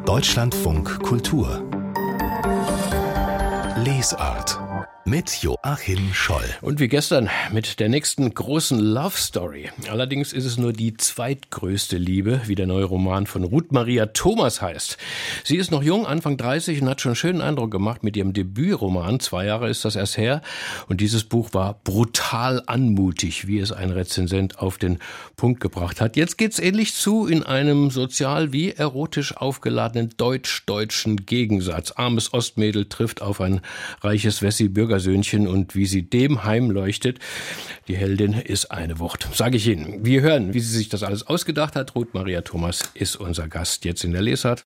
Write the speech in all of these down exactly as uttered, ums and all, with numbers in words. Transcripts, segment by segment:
Deutschlandfunk Kultur Lesart mit Joachim Scholl. Und wie gestern mit der nächsten großen Love Story. Allerdings ist es nur die zweitgrößte Liebe, wie der neue Roman von Ruth Maria Thomas heißt. Sie ist noch jung, Anfang dreißig, und hat schon einen schönen Eindruck gemacht mit ihrem Debütroman. Zwei Jahre ist das erst her. Und dieses Buch war brutal anmutig, wie es ein Rezensent auf den Punkt gebracht hat. Jetzt geht's ähnlich zu in einem sozial wie erotisch aufgeladenen deutsch-deutschen Gegensatz. Armes Ostmädel trifft auf ein reiches Wessi-Bürger Söhnchen und wie sie dem heimleuchtet. Die Heldin ist eine Wucht, sage ich Ihnen. Wir hören, wie sie sich das alles ausgedacht hat. Ruth Maria Thomas ist unser Gast jetzt in der Lesart.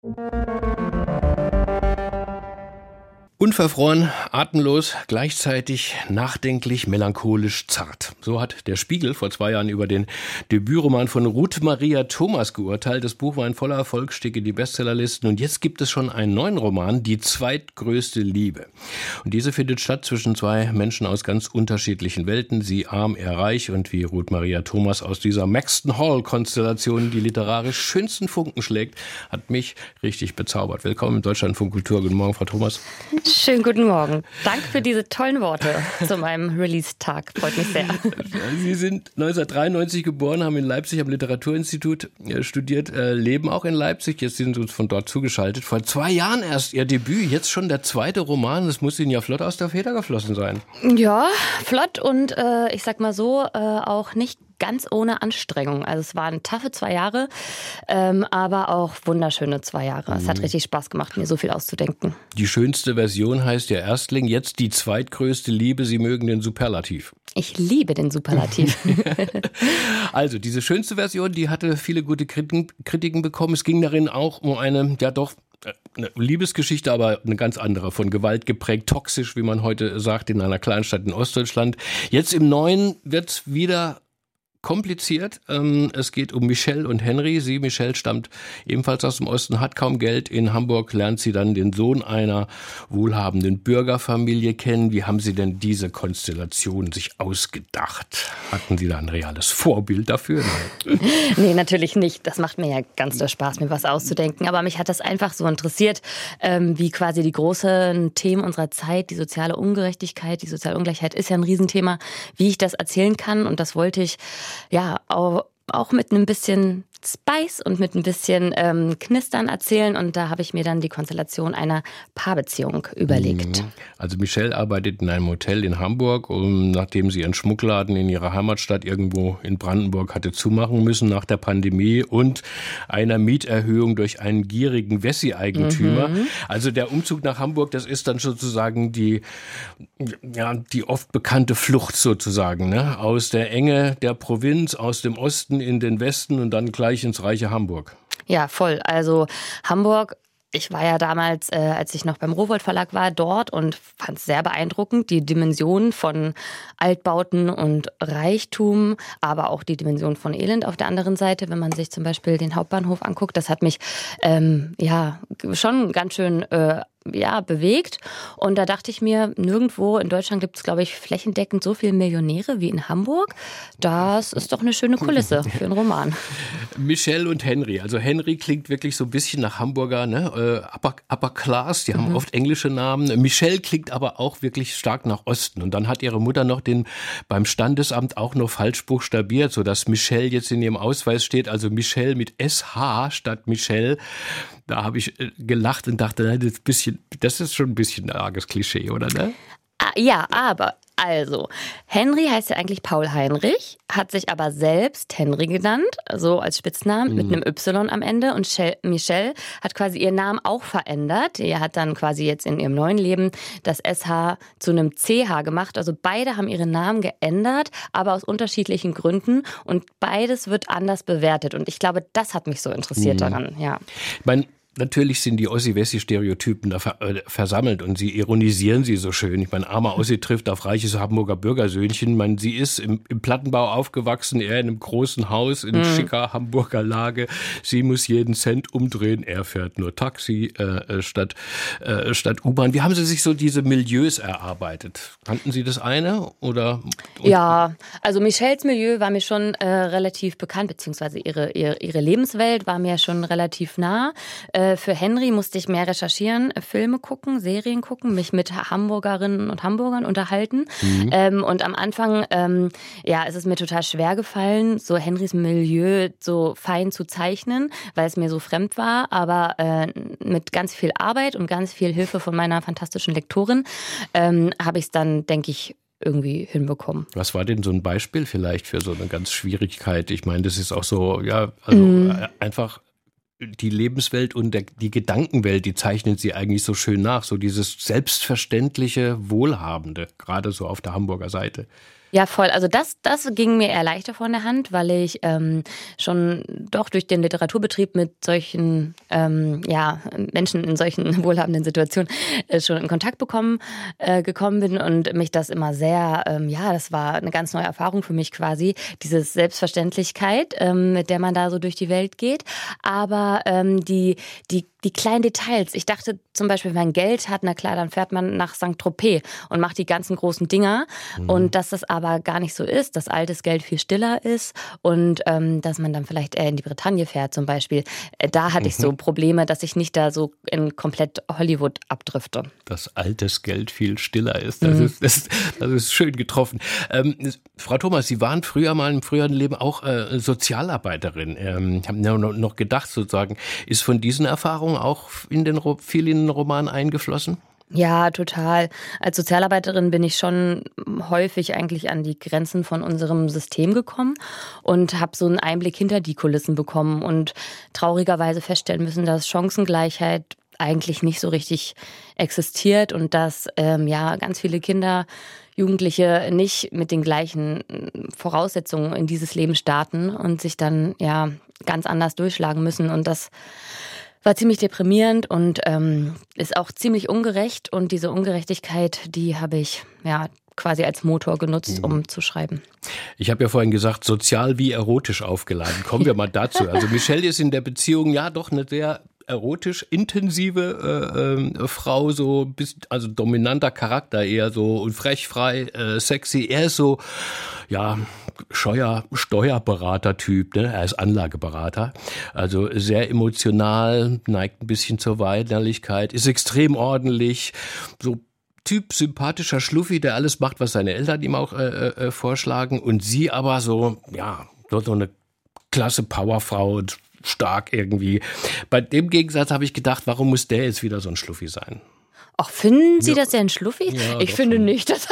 Unverfroren, atemlos, gleichzeitig nachdenklich, melancholisch, zart. So hat der Spiegel vor zwei Jahren über den Debütroman von Ruth Maria Thomas geurteilt. Das Buch war ein voller Erfolg, stieg in die Bestsellerlisten. Und jetzt gibt es schon einen neuen Roman, Die zweitgrößte Liebe. Und diese findet statt zwischen zwei Menschen aus ganz unterschiedlichen Welten. Sie arm, er reich. Und wie Ruth Maria Thomas aus dieser Maxton Hall-Konstellation die literarisch schönsten Funken schlägt, hat mich richtig bezaubert. Willkommen im Deutschlandfunk Kultur. Guten Morgen, Frau Thomas. Schönen guten Morgen. Danke für diese tollen Worte zu meinem Release-Tag. Freut mich sehr. Sie sind neunzehnhundertdreiundneunzig geboren, haben in Leipzig am Literaturinstitut studiert, leben auch in Leipzig. Jetzt sind Sie uns von dort zugeschaltet. Vor zwei Jahren erst Ihr Debüt, jetzt schon der zweite Roman. Das muss Ihnen ja flott aus der Feder geflossen sein. Ja, flott und äh, ich sag mal so, äh, auch nicht ganz ohne Anstrengung. Also es waren taffe zwei Jahre, ähm, aber auch wunderschöne zwei Jahre. Es hat richtig Spaß gemacht, mir so viel auszudenken. Die schönste Version heißt ja Erstling, jetzt die zweitgrößte Liebe. Sie mögen den Superlativ. Ich liebe den Superlativ. Also diese schönste Version, die hatte viele gute Kritiken, Kritiken bekommen. Es ging darin auch um eine, ja doch, eine Liebesgeschichte, aber eine ganz andere, von Gewalt geprägt, toxisch, wie man heute sagt, in einer Kleinstadt in Ostdeutschland. Jetzt im Neuen wird wieder kompliziert. Es geht um Michelle und Henry. Sie, Michelle, stammt ebenfalls aus dem Osten, hat kaum Geld. In Hamburg lernt sie dann den Sohn einer wohlhabenden Bürgerfamilie kennen. Wie haben Sie denn diese Konstellation sich ausgedacht? Hatten Sie da ein reales Vorbild dafür? Nein. Nee, natürlich nicht. Das macht mir ja ganz der Spaß, mir was auszudenken. Aber mich hat das einfach so interessiert, wie quasi die großen Themen unserer Zeit, die soziale Ungerechtigkeit, die soziale Ungleichheit ist ja ein Riesenthema, wie ich das erzählen kann. Und das wollte ich ja, auch, auch mit einem bisschen Spice und mit ein bisschen ähm, Knistern erzählen. Und da habe ich mir dann die Konstellation einer Paarbeziehung überlegt. Also Michelle arbeitet in einem Hotel in Hamburg, und nachdem sie ihren Schmuckladen in ihrer Heimatstadt irgendwo in Brandenburg hatte zumachen müssen nach der Pandemie und einer Mieterhöhung durch einen gierigen Wessi-Eigentümer. Mhm. Also der Umzug nach Hamburg, das ist dann sozusagen die, ja, die oft bekannte Flucht sozusagen, ne? Aus der Enge der Provinz, aus dem Osten in den Westen und dann gleich ins reiche Hamburg. Ja, voll. Also Hamburg, ich war ja damals, äh, als ich noch beim Rowohlt Verlag war, dort und fand es sehr beeindruckend, die Dimension von Altbauten und Reichtum, aber auch die Dimension von Elend auf der anderen Seite, wenn man sich zum Beispiel den Hauptbahnhof anguckt. Das hat mich ähm, ja schon ganz schön äh, ja, bewegt. Und da dachte ich mir, nirgendwo in Deutschland gibt es, glaube ich, flächendeckend so viele Millionäre wie in Hamburg. Das ist doch eine schöne Kulisse für einen Roman. Michelle und Henry. Also Henry klingt wirklich so ein bisschen nach Hamburger, ne? Äh, upper, upper Class, die haben mhm. oft englische Namen. Michelle klingt aber auch wirklich stark nach Osten. Und dann hat ihre Mutter noch den beim Standesamt auch noch falsch buchstabiert, sodass Michelle jetzt in ihrem Ausweis steht, also Michelle mit S H statt Michelle. Da habe ich gelacht und dachte, das ist, ein bisschen, das ist schon ein bisschen ein arges Klischee, oder? Ne? Ja, aber also, Henry heißt ja eigentlich Paul Heinrich, hat sich aber selbst Henry genannt, so als Spitznamen, mhm. mit einem Y am Ende. Und Michelle hat quasi ihren Namen auch verändert. Er hat dann quasi jetzt in ihrem neuen Leben das S H zu einem C H gemacht. Also beide haben ihre Namen geändert, aber aus unterschiedlichen Gründen. Und beides wird anders bewertet. Und ich glaube, das hat mich so interessiert mhm. daran, ja. Ich meine, natürlich sind die Ossi-Wessi-Stereotypen da ver- äh, versammelt und sie ironisieren sie so schön. Ich meine, armer Ossi trifft auf reiches Hamburger Bürgersöhnchen. Ich meine, sie ist im, im Plattenbau aufgewachsen, er in einem großen Haus in mhm. schicker Hamburger Lage. Sie muss jeden Cent umdrehen, er fährt nur Taxi äh, statt, äh, statt U-Bahn. Wie haben Sie sich so diese Milieus erarbeitet? Kannten Sie das eine? Oder? Ja, also Michelles Milieu war mir schon äh, relativ bekannt, beziehungsweise ihre, ihre, ihre Lebenswelt war mir schon relativ nah. Äh, Äh, für Henry musste ich mehr recherchieren, Filme gucken, Serien gucken, mich mit Hamburgerinnen und Hamburgern unterhalten. Mhm. Ähm, und am Anfang, ähm, ja, ist es mir total schwer gefallen, so Henrys Milieu so fein zu zeichnen, weil es mir so fremd war. Aber äh, mit ganz viel Arbeit und ganz viel Hilfe von meiner fantastischen Lektorin ähm, habe ich es dann, denke ich, irgendwie hinbekommen. Was war denn so ein Beispiel vielleicht für so eine ganz Schwierigkeit? Ich meine, das ist auch so, ja, also mm. einfach die Lebenswelt und der, die Gedankenwelt, die zeichnen sie eigentlich so schön nach. So dieses selbstverständliche, Wohlhabende, gerade so auf der Hamburger Seite. Ja, voll. Also das, das ging mir eher leichter von der Hand, weil ich ähm, schon doch durch den Literaturbetrieb mit solchen ähm, ja, Menschen in solchen wohlhabenden Situationen äh, schon in Kontakt bekommen, äh, gekommen bin und mich das immer sehr, ähm, ja, das war eine ganz neue Erfahrung für mich quasi, diese Selbstverständlichkeit, ähm, mit der man da so durch die Welt geht. Aber ähm, die, die Die kleinen Details. Ich dachte zum Beispiel, wenn man Geld hat, na klar, dann fährt man nach Sankt Tropez und macht die ganzen großen Dinger. Mhm. Und dass das aber gar nicht so ist, dass altes Geld viel stiller ist und ähm, dass man dann vielleicht eher in die Bretagne fährt zum Beispiel. Äh, da hatte mhm. ich so Probleme, dass ich nicht da so in komplett Hollywood abdrifte. Dass altes Geld viel stiller ist, das, mhm. ist, das, das ist schön getroffen. Ähm, Frau Thomas, Sie waren früher mal im früheren Leben auch äh, Sozialarbeiterin. Ähm, ich habe ja noch gedacht sozusagen, ist von diesen Erfahrungen auch in den, viel in den Roman eingeflossen? Ja, total. Als Sozialarbeiterin bin ich schon häufig eigentlich an die Grenzen von unserem System gekommen und habe so einen Einblick hinter die Kulissen bekommen und traurigerweise feststellen müssen, dass Chancengleichheit eigentlich nicht so richtig existiert und dass ähm, ja ganz viele Kinder, Jugendliche nicht mit den gleichen Voraussetzungen in dieses Leben starten und sich dann ja ganz anders durchschlagen müssen. Und das war ziemlich deprimierend und ähm, ist auch ziemlich ungerecht. Und diese Ungerechtigkeit, die habe ich ja quasi als Motor genutzt, um zu schreiben. Ich habe ja vorhin gesagt, sozial wie erotisch aufgeladen. Kommen wir mal dazu. Also Michelle ist in der Beziehung ja doch eine sehr erotisch intensive äh, äh, Frau, so bis, also dominanter Charakter, eher so und frech, frei, äh, sexy. Er ist so, ja, scheuer Steuerberater-Typ, ne? Er ist Anlageberater, also sehr emotional, neigt ein bisschen zur Weinerlichkeit, ist extrem ordentlich, so Typ sympathischer Schluffi, der alles macht, was seine Eltern ihm auch äh, äh, vorschlagen, und sie aber so, ja, so, so eine klasse Powerfrau und stark irgendwie. Bei dem Gegensatz habe ich gedacht, warum muss der jetzt wieder so ein Schluffi sein? Ach, finden Sie, ja, dass er ein Schluffi? Ja, ich finde schon. nicht. Dass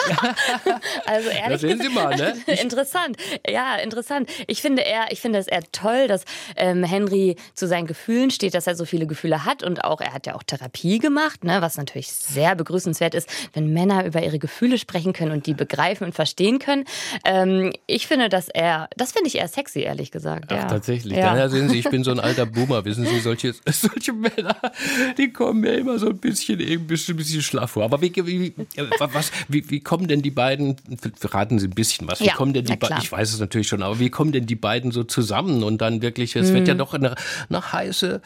also ehrlich, das sehen Sie mal, ne? Interessant. Ja, interessant. Ich finde eher, ich finde es eher toll, dass ähm, Henry zu seinen Gefühlen steht, dass er so viele Gefühle hat und auch, er hat ja auch Therapie gemacht, ne, was natürlich sehr begrüßenswert ist, wenn Männer über ihre Gefühle sprechen können und die begreifen und verstehen können. Ähm, ich finde, dass er, das finde ich eher sexy, ehrlich gesagt. Ach, ja. tatsächlich. Ja. Daher sehen Sie, ich bin so ein alter Boomer. Wissen Sie, solche, solche Männer, die kommen mir immer so ein bisschen irgendwie ein bisschen schlaff vor. Aber wie, wie, was, wie, wie kommen denn die beiden, verraten Sie ein bisschen was, wie ja, kommen denn die beiden, ich weiß es natürlich schon, aber wie kommen denn die beiden so zusammen und dann wirklich, es mm. wird ja doch eine, eine heiße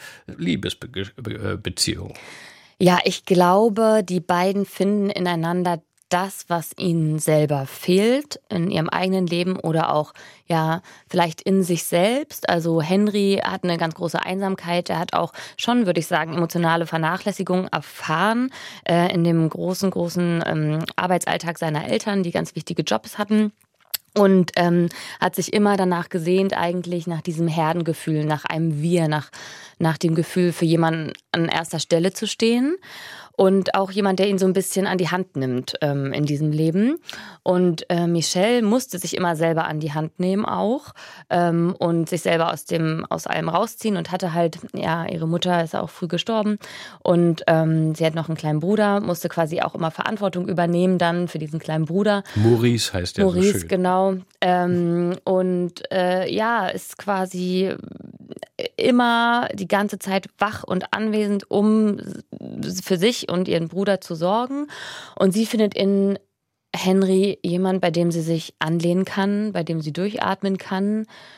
Liebesbeziehung. Ja, ich glaube, die beiden finden ineinander das, was ihnen selber fehlt in ihrem eigenen Leben oder auch ja vielleicht in sich selbst. Also Henry hat eine ganz große Einsamkeit. Er hat auch schon, würde ich sagen, emotionale Vernachlässigung erfahren äh, in dem großen, großen ähm, Arbeitsalltag seiner Eltern, die ganz wichtige Jobs hatten. Und ähm, hat sich immer danach gesehnt, eigentlich nach diesem Herdengefühl, nach einem Wir, nach, nach dem Gefühl, für jemanden an erster Stelle zu stehen. Und auch jemand, der ihn so ein bisschen an die Hand nimmt ähm, in diesem Leben. Und äh, Michelle musste sich immer selber an die Hand nehmen auch ähm, und sich selber aus dem aus allem rausziehen und hatte halt, ja, ihre Mutter ist auch früh gestorben und ähm, sie hat noch einen kleinen Bruder, musste quasi auch immer Verantwortung übernehmen dann für diesen kleinen Bruder. Maurice heißt der Maurice, so schön. Genau. Ähm, und äh, ja, ist quasi immer die ganze Zeit wach und anwesend, um für sich und ihren Bruder zu sorgen. Und sie findet in Henry jemand, bei dem sie sich anlehnen kann, bei dem sie durchatmen kann.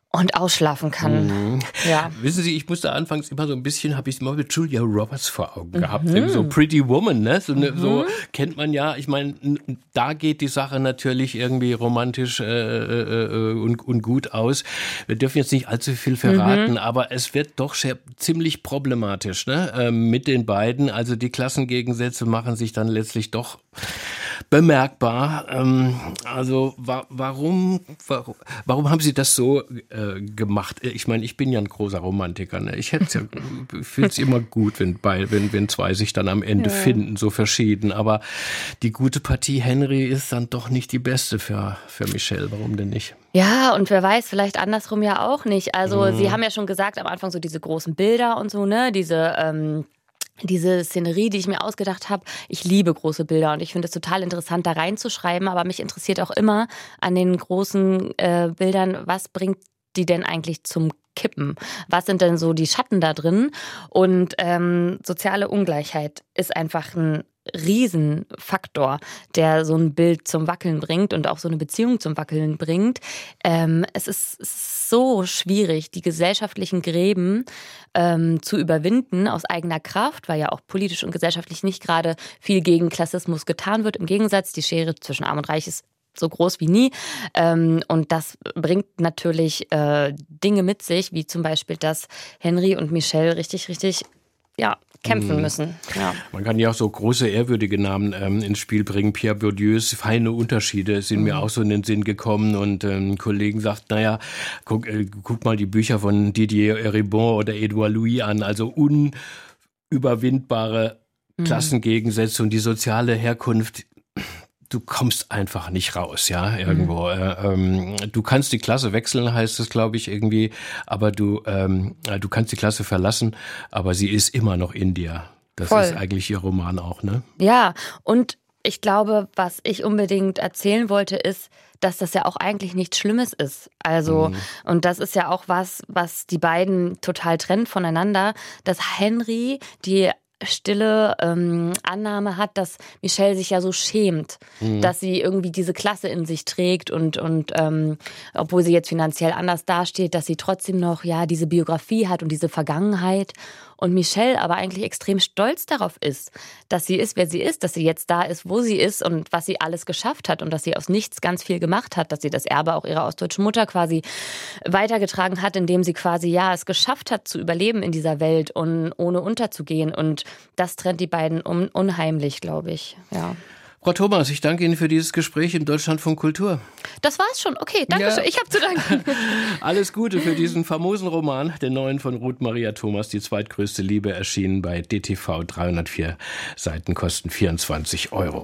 und ausschlafen kann. Mhm. Ja. Wissen Sie, ich musste anfangs immer so ein bisschen, habe ich es immer mit Julia Roberts vor Augen gehabt. Mhm. So Pretty Woman, ne? So, ne, mhm. so kennt man ja. Ich meine, da geht die Sache natürlich irgendwie romantisch äh, äh, und, und gut aus. Wir dürfen jetzt nicht allzu viel verraten, mhm. aber es wird doch sehr, ziemlich problematisch, ne? Äh, mit den beiden. Also die Klassengegensätze machen sich dann letztlich doch bemerkbar. Ähm, also wa- warum, warum, warum haben Sie das so äh, gemacht? Ich meine, ich bin ja ein großer Romantiker. Ne? Ich hätte ja, finde es immer gut, wenn, bei, wenn, wenn zwei sich dann am Ende ja. finden, so verschieden. Aber die gute Partie Henry ist dann doch nicht die beste für, für Michelle. Warum denn nicht? Ja, und wer weiß, vielleicht andersrum ja auch nicht. Also mhm. Sie haben ja schon gesagt, am Anfang so diese großen Bilder und so, ne, diese ähm Diese Szenerie, die ich mir ausgedacht habe, ich liebe große Bilder und ich finde es total interessant, da reinzuschreiben, aber mich interessiert auch immer an den großen äh, Bildern, was bringt die denn eigentlich zum Kippen? Was sind denn so die Schatten da drin? Und ähm, soziale Ungleichheit ist einfach ein Riesenfaktor, der so ein Bild zum Wackeln bringt und auch so eine Beziehung zum Wackeln bringt. Ähm, es ist so schwierig, die gesellschaftlichen Gräben ähm, zu überwinden aus eigener Kraft, weil ja auch politisch und gesellschaftlich nicht gerade viel gegen Klassismus getan wird. Im Gegensatz, die Schere zwischen Arm und Reich ist so groß wie nie. Ähm, und das bringt natürlich äh, Dinge mit sich, wie zum Beispiel, dass Henry und Michelle richtig, richtig ja, kämpfen müssen. Ja. Man kann ja auch so große, ehrwürdige Namen ähm, ins Spiel bringen. Pierre Bourdieus feine Unterschiede sind mhm. mir auch so in den Sinn gekommen. Und ähm, ein Kollegen sagt, naja, guck, äh, guck mal die Bücher von Didier Eribon oder Edouard Louis an. Also unüberwindbare mhm. Klassengegensätze und die soziale Herkunft. Du kommst einfach nicht raus, ja, irgendwo. Mhm. Ähm, du kannst die Klasse wechseln, heißt es, glaube ich, irgendwie, aber du, ähm, du kannst die Klasse verlassen, aber sie ist immer noch in dir. Das Voll. Ist eigentlich ihr Roman auch, ne? Ja, und ich glaube, was ich unbedingt erzählen wollte, ist, dass das ja auch eigentlich nichts Schlimmes ist. Also, mhm. und das ist ja auch was, was die beiden total trennt voneinander, dass Henry die stille ähm, Annahme hat, dass Michelle sich ja so schämt, mhm. dass sie irgendwie diese Klasse in sich trägt und, und ähm, obwohl sie jetzt finanziell anders dasteht, dass sie trotzdem noch ja diese Biografie hat und diese Vergangenheit. Und Michelle aber eigentlich extrem stolz darauf ist, dass sie ist, wer sie ist, dass sie jetzt da ist, wo sie ist und was sie alles geschafft hat und dass sie aus nichts ganz viel gemacht hat, dass sie das Erbe auch ihrer ostdeutschen Mutter quasi weitergetragen hat, indem sie quasi ja es geschafft hat zu überleben in dieser Welt und ohne unterzugehen. Und das trennt die beiden un- unheimlich, glaube ich. Ja. Frau Thomas, ich danke Ihnen für dieses Gespräch im Deutschlandfunk Kultur. Das war's schon. Okay, danke ja. schön. Ich habe zu danken. Alles Gute für diesen famosen Roman, den neuen von Ruth Maria Thomas, Die zweitgrößte Liebe, erschienen bei D T V. dreihundertvier Seiten, kosten vierundzwanzig Euro.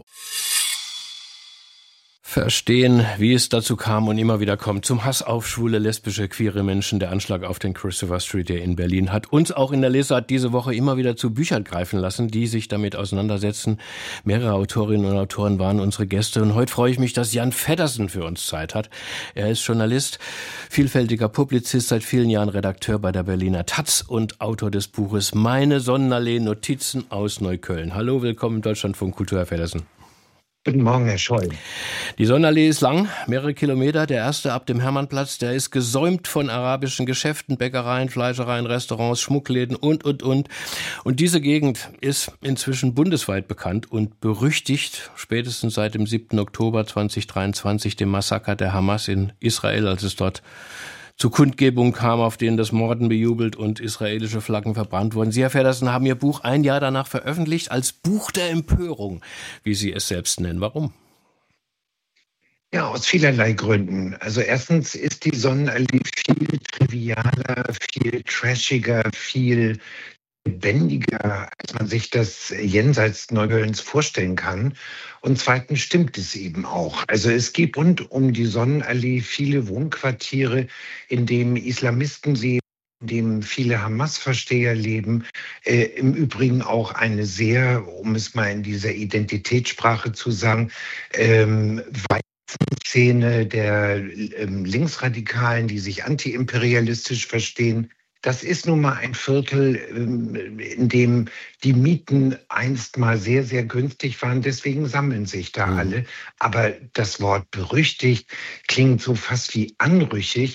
Verstehen, wie es dazu kam und immer wieder kommt. Zum Hass auf schwule, lesbische, queere Menschen. Der Anschlag auf den Christopher Street Day in Berlin hat uns auch in der Lesart diese Woche immer wieder zu Büchern greifen lassen, die sich damit auseinandersetzen. Mehrere Autorinnen und Autoren waren unsere Gäste und heute freue ich mich, dass Jan Feddersen für uns Zeit hat. Er ist Journalist, vielfältiger Publizist, seit vielen Jahren Redakteur bei der Berliner Taz und Autor des Buches Meine Sonnenallee, Notizen aus Neukölln. Hallo, willkommen im Deutschlandfunk Kultur, Herr Feddersen. Guten Morgen, Herr Scholl. Die Sonnenallee ist lang, mehrere Kilometer. Der erste ab dem Hermannplatz, der ist gesäumt von arabischen Geschäften, Bäckereien, Fleischereien, Restaurants, Schmuckläden und, und, und. Und diese Gegend ist inzwischen bundesweit bekannt und berüchtigt, spätestens seit dem siebten Oktober zweitausenddreiundzwanzig, dem Massaker der Hamas in Israel, als es dort zu Kundgebungen kam, auf denen das Morden bejubelt und israelische Flaggen verbrannt wurden. Sie, Herr Feddersen, haben Ihr Buch ein Jahr danach veröffentlicht als Buch der Empörung, wie Sie es selbst nennen. Warum? Ja, aus vielerlei Gründen. Also erstens ist die Sonnenallee viel trivialer, viel trashiger, viel lebendiger, als man sich das jenseits Neuköllns vorstellen kann. Und zweitens stimmt es eben auch. Also es gibt rund um die Sonnenallee viele Wohnquartiere, in denen Islamisten leben, in dem viele Hamas-Versteher leben. Äh, Im Übrigen auch eine sehr, um es mal in dieser Identitätssprache zu sagen, ähm, Szene der ähm, Linksradikalen, die sich antiimperialistisch verstehen. Das ist nun mal ein Viertel, in dem die Mieten einst mal sehr, sehr günstig waren. Deswegen sammeln sich da mhm. alle. Aber das Wort berüchtigt klingt so fast wie anrüchig.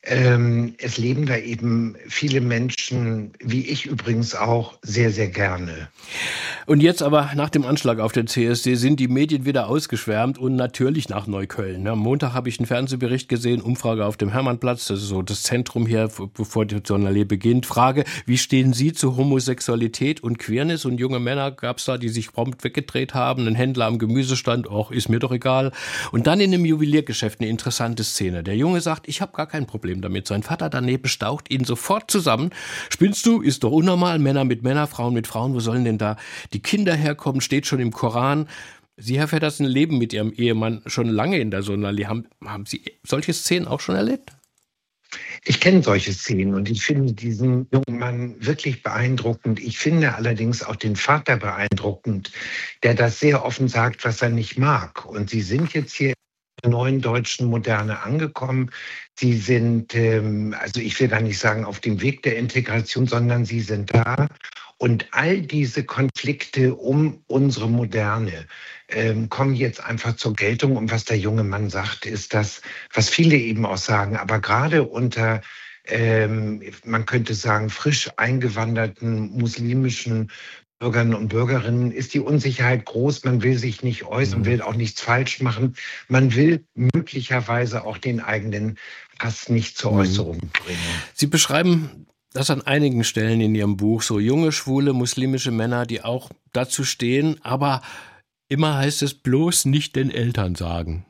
Ähm, es leben da eben viele Menschen, wie ich übrigens auch, sehr, sehr gerne. Und jetzt aber nach dem Anschlag auf der C S D sind die Medien wieder ausgeschwärmt und natürlich nach Neukölln. Am Montag habe ich einen Fernsehbericht gesehen, Umfrage auf dem Hermannplatz, das ist so das Zentrum hier, bevor die Journalie beginnt. Frage, wie stehen Sie zu Homosexualität und Queerness? Und junge Männer gab es da, die sich prompt weggedreht haben, ein Händler am Gemüsestand, auch ist mir doch egal. Und dann in einem Juweliergeschäft eine interessante Szene. Der Junge sagt, ich habe gar kein Problem damit. Sein Vater daneben staucht ihn sofort zusammen. Spinnst du? Ist doch unnormal. Männer mit Männer, Frauen mit Frauen. Wo sollen denn da die Kinder herkommen? Steht schon im Koran. Sie, Herr Feddersen, leben mit Ihrem Ehemann schon lange in der Sonderli. Haben, haben Sie solche Szenen auch schon erlebt? Ich kenne solche Szenen und ich finde diesen jungen Mann wirklich beeindruckend. Ich finde allerdings auch den Vater beeindruckend, der das sehr offen sagt, was er nicht mag. Und Sie sind jetzt hier in der neuen deutschen Moderne angekommen. Sie sind, ähm, also ich will gar nicht sagen auf dem Weg der Integration, sondern Sie sind da. Und all diese Konflikte um unsere Moderne ähm, kommen jetzt einfach zur Geltung. Und was der junge Mann sagt, ist das, was viele eben auch sagen, aber gerade unter, ähm, man könnte sagen, frisch eingewanderten muslimischen Bürgern und Bürgerinnen ist die Unsicherheit groß. Man will sich nicht äußern, will auch nichts falsch machen. Man will möglicherweise auch den eigenen Hass nicht zur Äußerung bringen. Sie beschreiben das an einigen Stellen in Ihrem Buch, so junge, schwule, muslimische Männer, die auch dazu stehen, aber immer heißt es bloß nicht den Eltern sagen.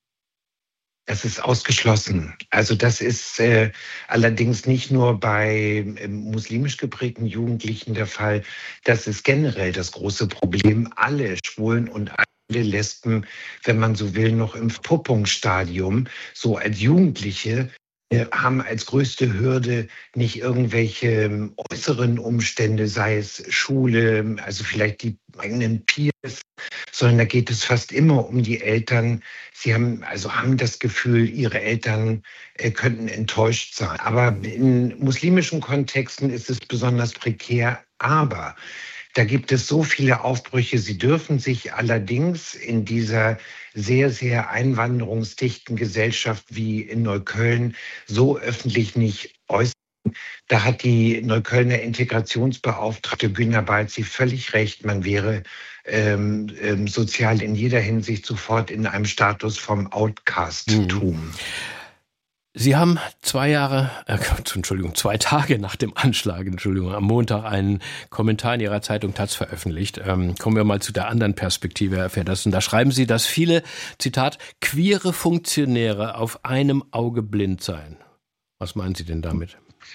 Das ist ausgeschlossen. Also das ist äh, allerdings nicht nur bei äh, muslimisch geprägten Jugendlichen der Fall. Das ist generell das große Problem. Alle Schwulen und alle Lesben, wenn man so will, noch im Verpuppungsstadium, so als Jugendliche, haben als größte Hürde nicht irgendwelche äußeren Umstände, sei es Schule, also vielleicht die eigenen Peers, sondern da geht es fast immer um die Eltern. Sie haben also haben das Gefühl, ihre Eltern äh, könnten enttäuscht sein. Aber in muslimischen Kontexten ist es besonders prekär. Aber da gibt es so viele Aufbrüche. Sie dürfen sich allerdings in dieser sehr, sehr einwanderungsdichten Gesellschaft wie in Neukölln so öffentlich nicht äußern. Da hat die Neuköllner Integrationsbeauftragte Günter Balzi völlig recht. Man wäre ähm, ähm, sozial in jeder Hinsicht sofort in einem Status vom Outcast-Tum. Mhm. Sie haben zwei Jahre, äh, Entschuldigung, zwei Tage nach dem Anschlag, Entschuldigung, am Montag einen Kommentar in Ihrer Zeitung Taz veröffentlicht. Ähm, kommen wir mal zu der anderen Perspektive, Herr Feddersen. Da schreiben Sie, dass viele, Zitat, queere Funktionäre auf einem Auge blind seien. Was meinen Sie denn damit?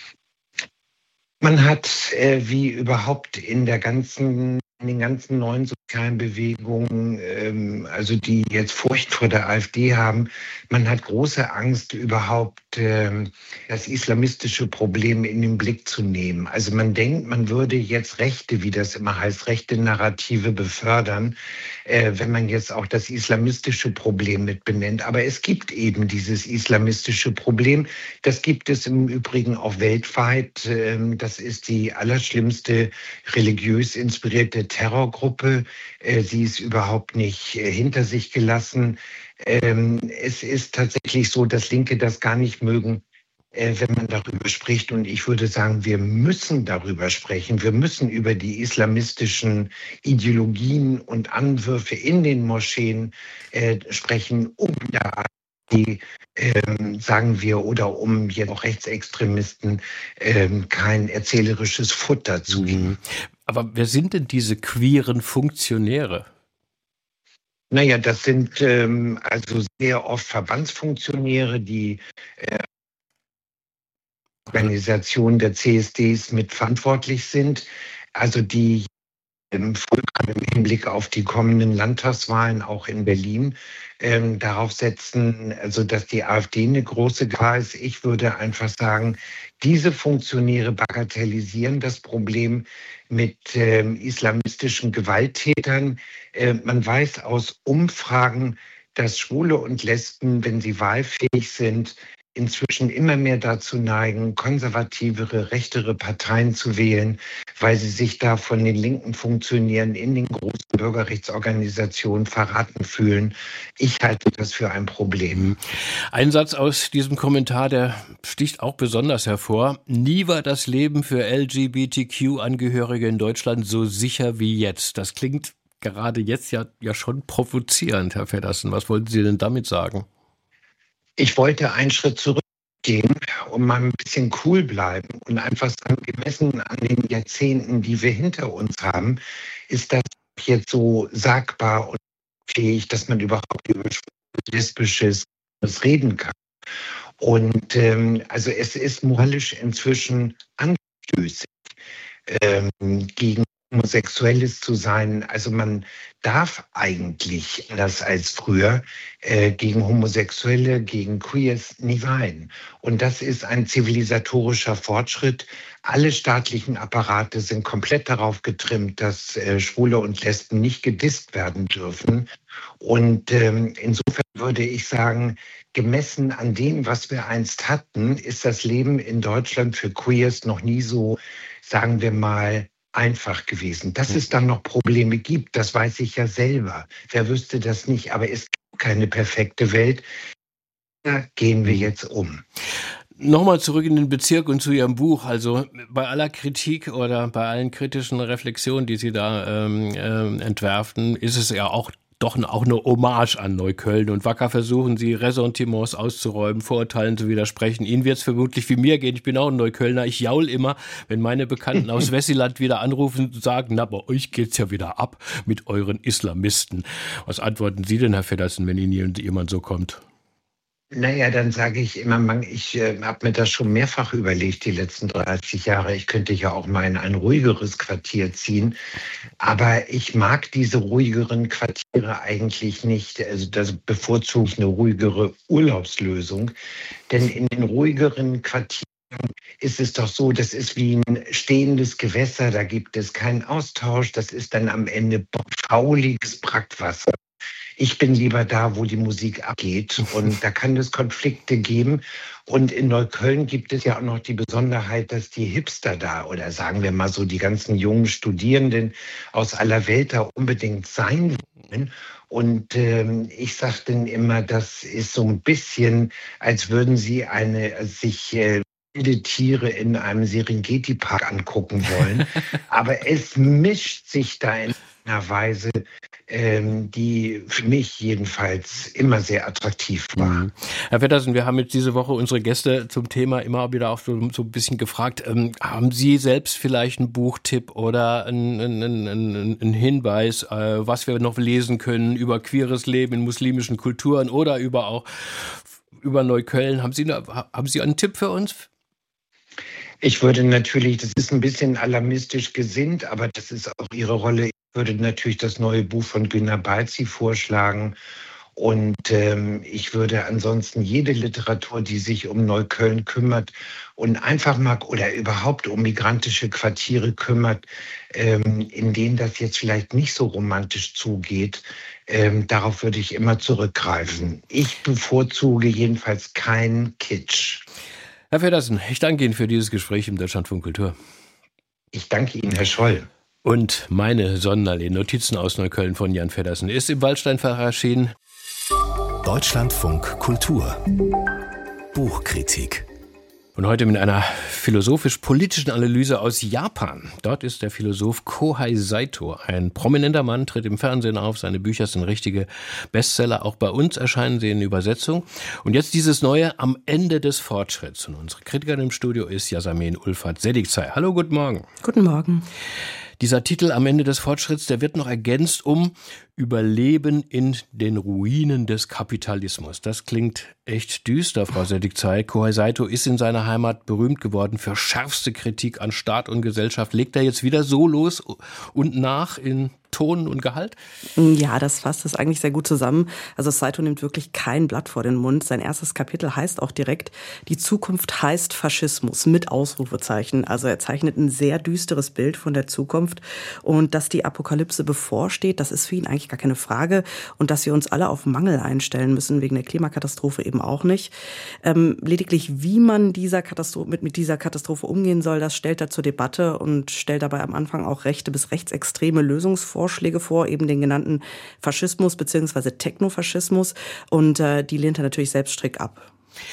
Man hat, äh, wie überhaupt in der ganzen, in den ganzen neuen sozialen Bewegungen, ähm, also die jetzt Furcht vor der AfD haben, man hat große Angst, überhaupt ähm, das islamistische Problem in den Blick zu nehmen. Also man denkt, man würde jetzt Rechte, wie das immer heißt, rechte Narrative befördern, äh, wenn man jetzt auch das islamistische Problem mit benennt. Aber es gibt eben dieses islamistische Problem. Das gibt es im Übrigen auch weltweit. Ähm, das ist die allerschlimmste religiös inspirierte Terrorgruppe. Äh, sie ist überhaupt nicht äh, hinter sich gelassen. Ähm, es ist tatsächlich so, dass Linke das gar nicht mögen, äh, wenn man darüber spricht. Und ich würde sagen, wir müssen darüber sprechen. Wir müssen über die islamistischen Ideologien und Anwürfe in den Moscheen äh, sprechen, um da die, ähm, sagen wir, oder um jetzt auch Rechtsextremisten ähm, kein erzählerisches Futter zu geben. Aber wer sind denn diese queeren Funktionäre? Naja, das sind ähm, also sehr oft Verbandsfunktionäre, die äh, Organisation der C S Ds mitverantwortlich sind, also die ähm, gerade im Hinblick auf die kommenden Landtagswahlen auch in Berlin ähm, darauf setzen, also dass die AfD eine große Gefahr ist. Ich würde einfach sagen, diese Funktionäre bagatellisieren das Problem mit ähm, islamistischen Gewalttätern. Äh, man weiß aus Umfragen, dass Schwule und Lesben, wenn sie wahlfähig sind, inzwischen immer mehr dazu neigen, konservativere, rechtere Parteien zu wählen, weil sie sich da von den linken Funktionären in den großen Bürgerrechtsorganisationen verraten fühlen. Ich halte das für ein Problem. Ein Satz aus diesem Kommentar, der sticht auch besonders hervor. Nie war das Leben für L G B T Q-Angehörige in Deutschland so sicher wie jetzt. Das klingt gerade jetzt ja, ja schon provozierend, Herr Feddersen. Was wollten Sie denn damit sagen? Ich wollte einen Schritt zurückgehen und mal ein bisschen cool bleiben und einfach sagen, gemessen an den Jahrzehnten, die wir hinter uns haben, ist das jetzt so sagbar und fähig, dass man überhaupt über lesbisches reden kann. Und ähm, also es ist moralisch inzwischen anstößig, ähm, gegen Homosexuelles zu sein. Also man darf eigentlich, anders als früher, äh, gegen Homosexuelle, gegen Queers nie weinen. Und das ist ein zivilisatorischer Fortschritt. Alle staatlichen Apparate sind komplett darauf getrimmt, dass äh, Schwule und Lesben nicht gedisst werden dürfen. Und ähm, insofern würde ich sagen, gemessen an dem, was wir einst hatten, ist das Leben in Deutschland für Queers noch nie so, sagen wir mal, einfach gewesen. Dass es dann noch Probleme gibt, das weiß ich ja selber. Wer wüsste das nicht? Aber es gibt keine perfekte Welt. Da gehen wir jetzt um. Nochmal zurück in den Bezirk und zu Ihrem Buch. Also bei aller Kritik oder bei allen kritischen Reflexionen, die Sie da ähm, äh, entwerfen, ist es ja auch doch auch eine Hommage an Neukölln. Und wacker versuchen Sie, Ressentiments auszuräumen, Vorurteilen zu widersprechen. Ihnen wird es vermutlich wie mir gehen. Ich bin auch ein Neuköllner. Ich jaul immer, wenn meine Bekannten aus Wessiland wieder anrufen und sagen, na, bei euch geht's ja wieder ab mit euren Islamisten. Was antworten Sie denn, Herr Feddersen, wenn Ihnen jemand so kommt? Naja, dann sage ich immer, man, ich äh, habe mir das schon mehrfach überlegt, die letzten dreißig Jahre. Ich könnte ja auch mal in ein ruhigeres Quartier ziehen. Aber ich mag diese ruhigeren Quartiere eigentlich nicht. Also das bevorzuge ich eine ruhigere Urlaubslösung. Denn in den ruhigeren Quartieren ist es doch so, das ist wie ein stehendes Gewässer. Da gibt es keinen Austausch. Das ist dann am Ende fauliges Brackwasser. Ich bin lieber da, wo die Musik abgeht, und da kann es Konflikte geben. Und in Neukölln gibt es ja auch noch die Besonderheit, dass die Hipster da, oder sagen wir mal so die ganzen jungen Studierenden aus aller Welt da unbedingt sein wollen. Und ähm, ich sage dann immer, das ist so ein bisschen, als würden sie eine sich äh, wilde Tiere in einem Serengeti-Park angucken wollen. Aber es mischt sich da in einer Weise, ähm, die für mich jedenfalls immer sehr attraktiv war. Mhm. Herr Feddersen, wir haben jetzt diese Woche unsere Gäste zum Thema immer wieder auch so, so ein bisschen gefragt, ähm, haben Sie selbst vielleicht einen Buchtipp oder einen, einen, einen, einen Hinweis, äh, was wir noch lesen können über queeres Leben in muslimischen Kulturen oder über auch über Neukölln? Haben Sie, haben Sie einen Tipp für uns? Ich würde natürlich, das ist ein bisschen alarmistisch gesinnt, aber das ist auch Ihre Rolle. Ich würde natürlich das neue Buch von Günter Balzi vorschlagen. Und ähm, ich würde ansonsten jede Literatur, die sich um Neukölln kümmert und einfach mal oder überhaupt um migrantische Quartiere kümmert, ähm, in denen das jetzt vielleicht nicht so romantisch zugeht, ähm, darauf würde ich immer zurückgreifen. Ich bevorzuge jedenfalls keinen Kitsch. Herr Feddersen, ich danke Ihnen für dieses Gespräch im Deutschlandfunk Kultur. Ich danke Ihnen, Herr Scholl. Und meine Sonderallee, Notizen aus Neukölln von Jan Feddersen, ist im Waldsteinfach erschienen. Deutschlandfunk Kultur. Buchkritik. Und heute mit einer philosophisch-politischen Analyse aus Japan. Dort ist der Philosoph Kohei Saito ein prominenter Mann, tritt im Fernsehen auf. Seine Bücher sind richtige Bestseller. Auch bei uns erscheinen sie in Übersetzung. Und jetzt dieses neue Am Ende des Fortschritts. Und unsere Kritikerin im Studio ist Yasamin Ulfat Sedikzai. Hallo, guten Morgen. Guten Morgen. Dieser Titel Am Ende des Fortschritts, der wird noch ergänzt um Überleben in den Ruinen des Kapitalismus. Das klingt echt düster, Frau Sedikzai. Kohei Saito ist in seiner Heimat berühmt geworden für schärfste Kritik an Staat und Gesellschaft. Legt er jetzt wieder so los und nach in Ton und Gehalt? Ja, das fasst es eigentlich sehr gut zusammen. Also Saito nimmt wirklich kein Blatt vor den Mund. Sein erstes Kapitel heißt auch direkt, die Zukunft heißt Faschismus mit Ausrufezeichen. Also er zeichnet ein sehr düsteres Bild von der Zukunft. Und dass die Apokalypse bevorsteht, das ist für ihn eigentlich gar keine Frage. Und dass wir uns alle auf Mangel einstellen müssen, wegen der Klimakatastrophe eben auch nicht. Ähm, lediglich, wie man dieser Katastrophe, mit, mit dieser Katastrophe umgehen soll, das stellt er zur Debatte und stellt dabei am Anfang auch rechte bis rechtsextreme Lösungsvorschläge vor, eben den genannten Faschismus bzw. Technofaschismus. Und äh, die lehnt er natürlich selbst strikt ab.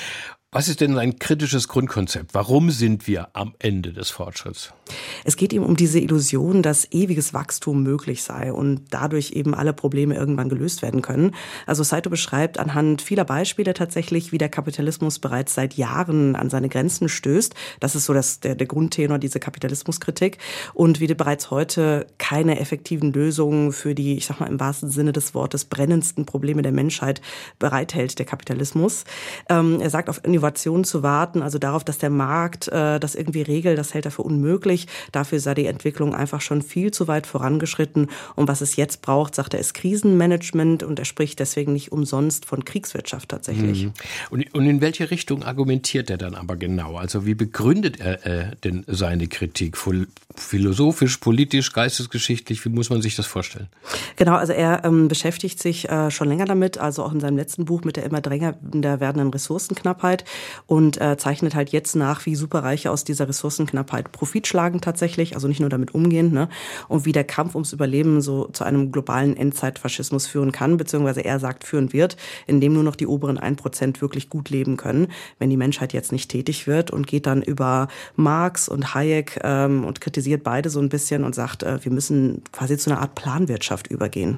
Was ist denn ein kritisches Grundkonzept? Warum sind wir am Ende des Fortschritts? Es geht ihm um diese Illusion, dass ewiges Wachstum möglich sei und dadurch eben alle Probleme irgendwann gelöst werden können. Also Saito beschreibt anhand vieler Beispiele tatsächlich, wie der Kapitalismus bereits seit Jahren an seine Grenzen stößt. Das ist so das, der, der Grundtenor, diese Kapitalismuskritik. Und wie bereits heute keine effektiven Lösungen für die, ich sag mal im wahrsten Sinne des Wortes, brennendsten Probleme der Menschheit bereithält, der Kapitalismus. Ähm, er sagt, auf Innovation zu warten, also darauf, dass der Markt äh, das irgendwie regelt, das hält er für unmöglich. Dafür sei die Entwicklung einfach schon viel zu weit vorangeschritten. Und was es jetzt braucht, sagt er, ist Krisenmanagement. Und er spricht deswegen nicht umsonst von Kriegswirtschaft tatsächlich. Mhm. Und, und in welche Richtung argumentiert er dann aber genau? Also wie begründet er äh, denn seine Kritik? Philosophisch, politisch, geistesgeschichtlich? Wie muss man sich das vorstellen? Genau, also er ähm, beschäftigt sich äh, schon länger damit, also auch in seinem letzten Buch mit der immer drängender werdenden Ressourcenknappheit und äh, zeichnet halt jetzt nach, wie Superreiche aus dieser Ressourcenknappheit Profit schlagen tatsächlich, also nicht nur damit umgehen, ne? Und wie der Kampf ums Überleben so zu einem globalen Endzeitfaschismus führen kann, beziehungsweise er sagt, führen wird, indem nur noch die oberen ein Prozent wirklich gut leben können, wenn die Menschheit jetzt nicht tätig wird, und geht dann über Marx und Hayek ähm, und kritisiert beide so ein bisschen und sagt, äh, wir müssen quasi zu einer Art Planwirtschaft übergehen.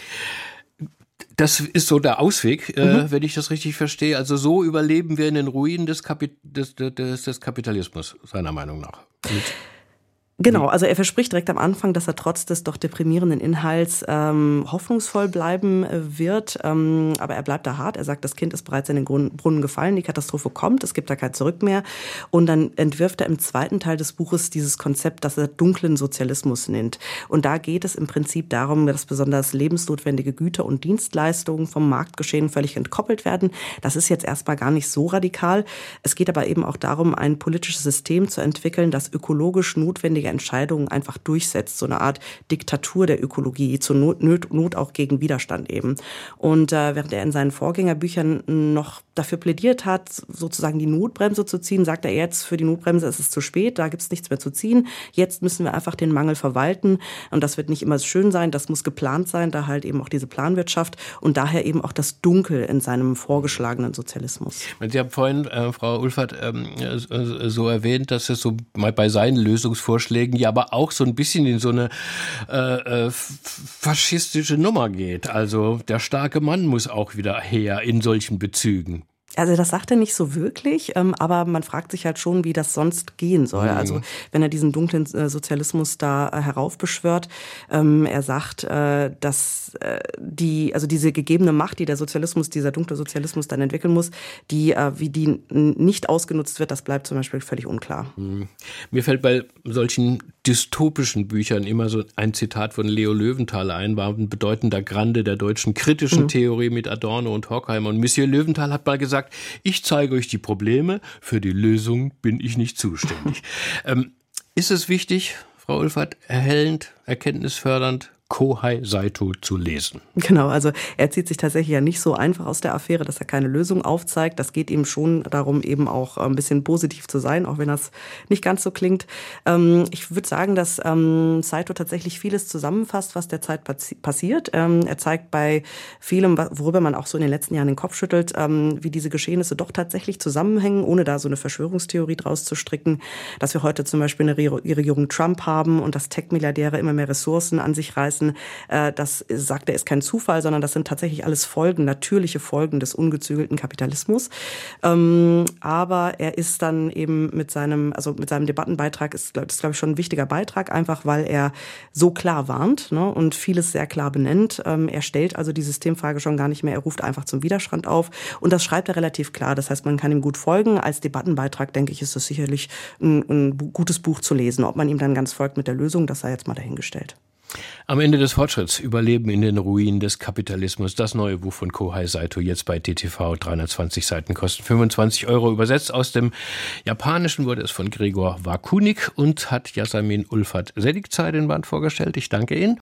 Das ist so der Ausweg, mhm. äh, wenn ich das richtig verstehe. Also so überleben wir in den Ruinen des, Kapi- des, des, des Kapitalismus, seiner Meinung nach. Mit Genau, also er verspricht direkt am Anfang, dass er trotz des doch deprimierenden Inhalts ähm, hoffnungsvoll bleiben wird. Ähm, aber er bleibt da hart. Er sagt, das Kind ist bereits in den Brunnen gefallen, die Katastrophe kommt, es gibt da kein Zurück mehr. Und dann entwirft er im zweiten Teil des Buches dieses Konzept, das er dunklen Sozialismus nennt. Und da geht es im Prinzip darum, dass besonders lebensnotwendige Güter und Dienstleistungen vom Marktgeschehen völlig entkoppelt werden. Das ist jetzt erstmal gar nicht so radikal. Es geht aber eben auch darum, ein politisches System zu entwickeln, das ökologisch notwendige Entscheidungen einfach durchsetzt, so eine Art Diktatur der Ökologie, zur Not, Not auch gegen Widerstand eben. Und äh, während er in seinen Vorgängerbüchern noch dafür plädiert hat, sozusagen die Notbremse zu ziehen, sagt er jetzt, für die Notbremse ist es zu spät, da gibt es nichts mehr zu ziehen, jetzt müssen wir einfach den Mangel verwalten, und das wird nicht immer schön sein, das muss geplant sein, da halt eben auch diese Planwirtschaft und daher eben auch das Dunkel in seinem vorgeschlagenen Sozialismus. Sie haben vorhin, äh, Frau Ulfert, ähm, so erwähnt, dass es so mal bei seinen Lösungsvorschlägen ja aber auch so ein bisschen in so eine äh, äh, faschistische Nummer geht. Also der starke Mann muss auch wieder her in solchen Bezügen. Also das sagt er nicht so wirklich, ähm, aber man fragt sich halt schon, wie das sonst gehen soll. Mhm. Also wenn er diesen dunklen äh, Sozialismus da äh, heraufbeschwört, ähm, er sagt, äh, dass äh, die, also diese gegebene Macht, die der Sozialismus, dieser dunkle Sozialismus dann entwickeln muss, die, äh, wie die nicht ausgenutzt wird, das bleibt zum Beispiel völlig unklar. Mhm. Mir fällt bei solchen dystopischen Büchern immer so ein Zitat von Leo Löwenthal ein, war ein bedeutender Grande der deutschen kritischen mhm. Theorie mit Adorno und Horkheimer. Und Monsieur Löwenthal hat mal gesagt, ich zeige euch die Probleme, für die Lösung bin ich nicht zuständig. ähm, ist es wichtig, Frau Ulfert, erhellend, erkenntnisfördernd, Kohei Saito zu lesen? Genau, also er zieht sich tatsächlich ja nicht so einfach aus der Affäre, dass er keine Lösung aufzeigt. Das geht ihm schon darum, eben auch ein bisschen positiv zu sein, auch wenn das nicht ganz so klingt. Ich würde sagen, dass Saito tatsächlich vieles zusammenfasst, was derzeit passiert. Er zeigt bei vielem, worüber man auch so in den letzten Jahren den Kopf schüttelt, wie diese Geschehnisse doch tatsächlich zusammenhängen, ohne da so eine Verschwörungstheorie draus zu stricken. Dass wir heute zum Beispiel eine Regierung Trump haben und dass Tech-Milliardäre immer mehr Ressourcen an sich reißen. Das, sagt er, ist kein Zufall, sondern das sind tatsächlich alles Folgen, natürliche Folgen des ungezügelten Kapitalismus. Ähm, aber er ist dann eben mit seinem, also mit seinem Debattenbeitrag, ist das ist, glaube ich, schon ein wichtiger Beitrag, einfach weil er so klar warnt, ne, und vieles sehr klar benennt. Ähm, er stellt also die Systemfrage schon gar nicht mehr, er ruft einfach zum Widerstand auf. Und das schreibt er relativ klar. Das heißt, man kann ihm gut folgen. Als Debattenbeitrag, denke ich, ist das sicherlich ein, ein gutes Buch zu lesen. Ob man ihm dann ganz folgt mit der Lösung, das sei jetzt mal dahingestellt. Am Ende des Fortschritts, Überleben in den Ruinen des Kapitalismus. Das neue Buch von Kohei Saito, jetzt bei T T V, dreihundertzwanzig Seiten, kosten fünfundzwanzig Euro. Übersetzt aus dem Japanischen wurde es von Gregor Wakunik und hat Yasamin Ulfat Sedikzai den Band vorgestellt. Ich danke Ihnen.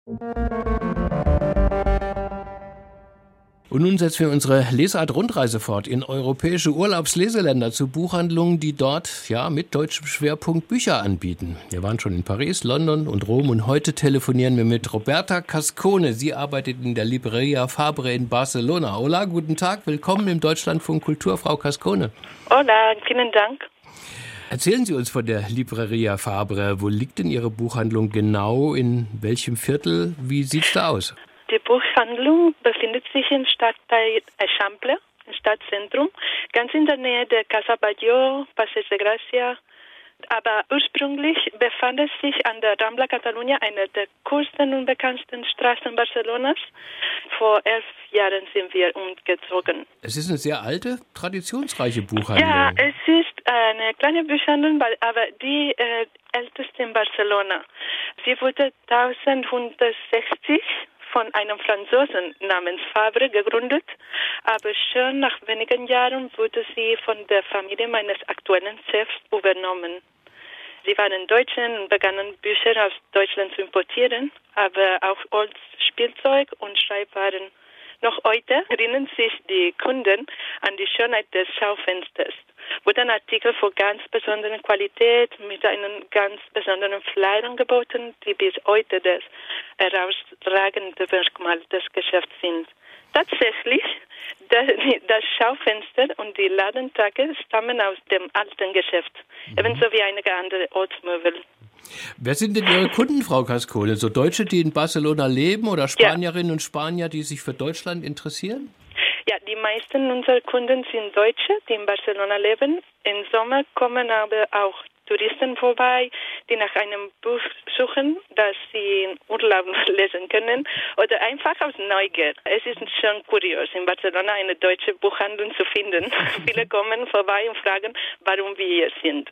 Und nun setzen wir unsere Lesart-Rundreise fort in europäische Urlaubsleseländer zu Buchhandlungen, die dort ja mit deutschem Schwerpunkt Bücher anbieten. Wir waren schon in Paris, London und Rom und heute telefonieren wir mit Roberta Cascone. Sie arbeitet in der Libreria Fabre in Barcelona. Hola, guten Tag, willkommen im Deutschlandfunk Kultur, Frau Cascone. Hola, vielen Dank. Erzählen Sie uns von der Libreria Fabre. Wo liegt denn Ihre Buchhandlung genau? In welchem Viertel? Wie sieht's da aus? Die Buchhandlung befindet sich im Stadtteil Eixample, im Stadtzentrum, ganz in der Nähe der Casa Batlló, Passeig de Gracia. Aber ursprünglich befand es sich an der Rambla Catalunya, einer der coolsten und bekanntesten Straßen Barcelonas. Vor elf Jahren sind wir umgezogen. Es ist eine sehr alte, traditionsreiche Buchhandlung. Ja, es ist eine kleine Buchhandlung, aber die äh, älteste in Barcelona. Sie wurde neunzehnhundertsechzig von einem Franzosen namens Fabre gegründet, aber schon nach wenigen Jahren wurde sie von der Familie meines aktuellen Chefs übernommen. Sie waren Deutschen und begannen Bücher aus Deutschland zu importieren, aber auch Holzspielzeug und Schreibwaren. Noch heute erinnern sich die Kunden an die Schönheit des Schaufensters. Wurden Artikel von ganz besonderer Qualität mit einem ganz besonderen Flyer angeboten, die bis heute das herausragende Merkmal des Geschäfts sind. Tatsächlich, das Schaufenster und die Ladentage stammen aus dem alten Geschäft, mhm. ebenso wie einige andere Ortsmöbel. Wer sind denn Ihre Kunden, Frau Cascone? So Deutsche, die in Barcelona leben oder Spanierinnen ja. und Spanier, die sich für Deutschland interessieren? Ja, die meisten unserer Kunden sind Deutsche, die in Barcelona leben. Im Sommer kommen aber auch Touristen vorbei, die nach einem Buch suchen, das sie in Urlaub lesen können oder einfach aus Neugier. Es ist schon kurios, in Barcelona eine deutsche Buchhandlung zu finden. Viele kommen vorbei und fragen, warum wir hier sind.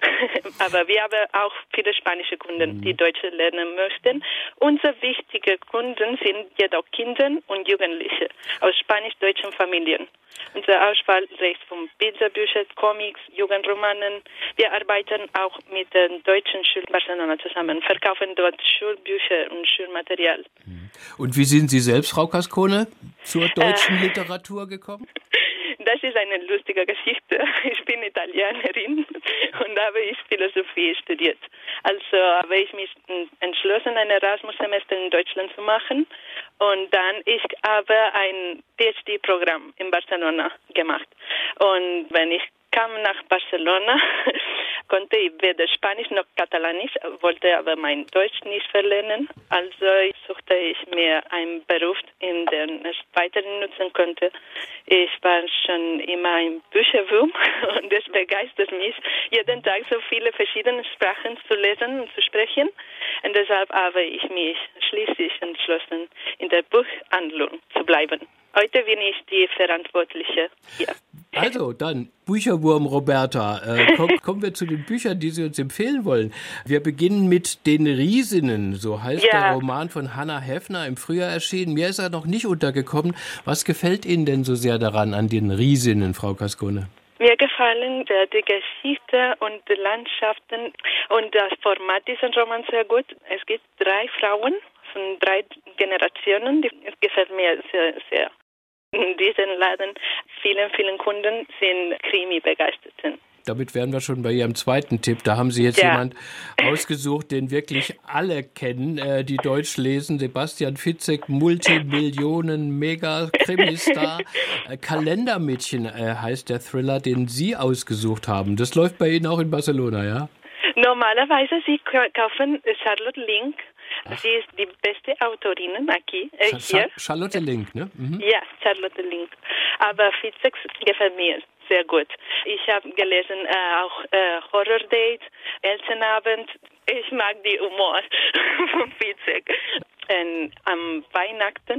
Aber wir haben auch viele spanische Kunden, die Deutsch lernen möchten. Unsere wichtigen Kunden sind jedoch Kinder und Jugendliche aus spanisch-deutschen Familien. Unsere Auswahl reicht von Bilderbüchern, Comics, Jugendromanen. Wir arbeiten auch mit den deutschen Schulen Barcelona zusammen, verkaufen dort Schulbücher und Schulmaterial. Und wie sind Sie selbst, Frau Cascone, zur deutschen äh, Literatur gekommen? Das ist eine lustige Geschichte. Ich bin Italienerin und habe ich Philosophie studiert. Also habe ich mich entschlossen, ein Erasmus-Semester in Deutschland zu machen. Und dann ich habe ein P H D-Programm in Barcelona gemacht. Und wenn ich kam nach Barcelona, konnte ich weder Spanisch noch Katalanisch, wollte aber mein Deutsch nicht verlernen. Also suchte ich mir einen Beruf, in dem ich weiterhin nutzen konnte. Ich war schon immer ein Bücherwurm und es begeistert mich, jeden Tag so viele verschiedene Sprachen zu lesen und zu sprechen. Und deshalb habe ich mich schließlich entschlossen, in der Buchhandlung zu bleiben. Heute bin ich die Verantwortliche hier. Also dann, Bücherwurm Roberta, äh, komm, kommen wir zu den Büchern, die Sie uns empfehlen wollen. Wir beginnen mit Den Riesinnen, so heißt ja. der Roman von Hannah Heffner, im Frühjahr erschienen. Mir ist er noch nicht untergekommen. Was gefällt Ihnen denn so sehr daran, an den Riesinnen, Frau Cascone? Mir gefallen die, die Geschichte und die Landschaften und das Format dieses Romans sehr gut. Es gibt drei Frauen von drei Generationen, die gefällt mir sehr, sehr. In diesem Laden vielen, vielen Kunden sind Krimi begeistert. Damit wären wir schon bei Ihrem zweiten Tipp. Da haben Sie jetzt ja. jemand ausgesucht, den wirklich alle kennen, äh, die Deutsch lesen. Sebastian Fitzek, Multimillionen, Mega-Krimistar. äh, Kalendermädchen äh, heißt der Thriller, den Sie ausgesucht haben. Das läuft bei Ihnen auch in Barcelona, ja? Normalerweise, Sie kaufen Charlotte Link. Ach. Sie ist die beste Autorin aquí, äh, hier. Charlotte Link, ne? Mhm. Ja, Charlotte Link. Aber Fitzek gefällt mir sehr gut. Ich habe gelesen äh, auch äh, Horror Date, Elternabend. Ich mag die Humor von Fitzek. Und am Weihnachten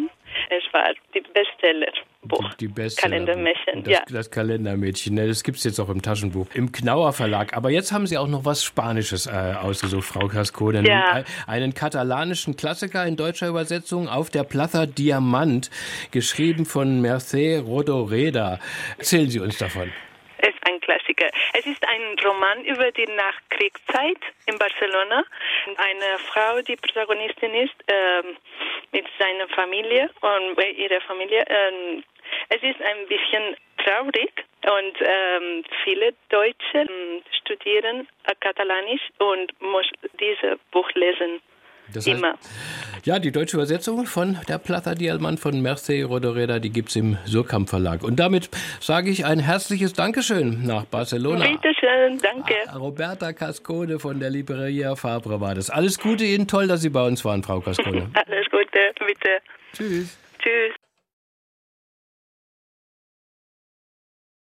Es war die Bestsellerbuch. Die, die Bestseller Kalendermädchen, das, ja. Das Kalendermädchen, das gibt es jetzt auch im Taschenbuch, im Knauer Verlag. Aber jetzt haben Sie auch noch was Spanisches äh, ausgesucht, Frau Cascone. Ja. Einen, einen katalanischen Klassiker in deutscher Übersetzung, Auf der Plaza Diamant, geschrieben von Mercè Rodoreda. Erzählen Sie uns davon. Es ist ein Klassiker. Es ist ein Roman über die Nachkriegszeit in Barcelona. Eine Frau, die Protagonistin ist, ähm, mit seiner Familie und bei ihrer Familie. Ähm, es ist ein bisschen traurig und ähm, viele Deutsche ähm, studieren Katalanisch und muss dieses Buch lesen. Das heißt, immer. Ja, die deutsche Übersetzung von der Plaza Diamant von Mercè Rodoreda, die gibt es im Surkamp Verlag. Und damit sage ich ein herzliches Dankeschön nach Barcelona. Bitte schön, danke. Roberta Cascone von der Libreria Fabre war das. Alles Gute Ihnen, toll, dass Sie bei uns waren, Frau Cascone. Alles Gute, bitte. Tschüss. Tschüss.